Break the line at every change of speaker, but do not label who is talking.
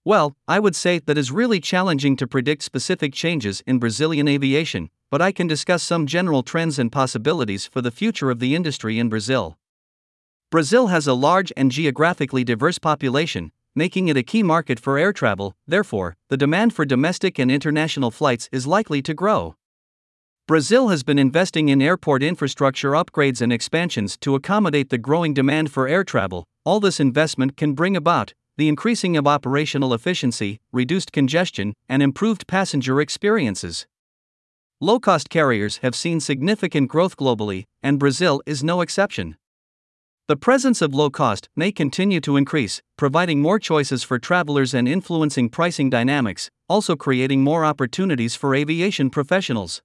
Well, I would say that it's really challenging to predict specific changes in Brazilian aviation, but I can discuss some general trends and possibilities for the future of the industry in Brazil. Brazil has a large and geographically diverse population, making it a key market for air travel. Therefore, the demand for domestic and international flights is likely to grow. Brazil has been investing in airport infrastructure upgrades and expansions to accommodate the growing demand for air travel. All this investment can bring about the increasing of operational efficiency, reduced congestion, and improved passenger experiences. Low-cost carriers have seen significant growth globally, and Brazil is no exception. The presence of low cost may continue to increase, providing more choices for travelers and influencing pricing dynamics, also creating more opportunities for aviation professionals.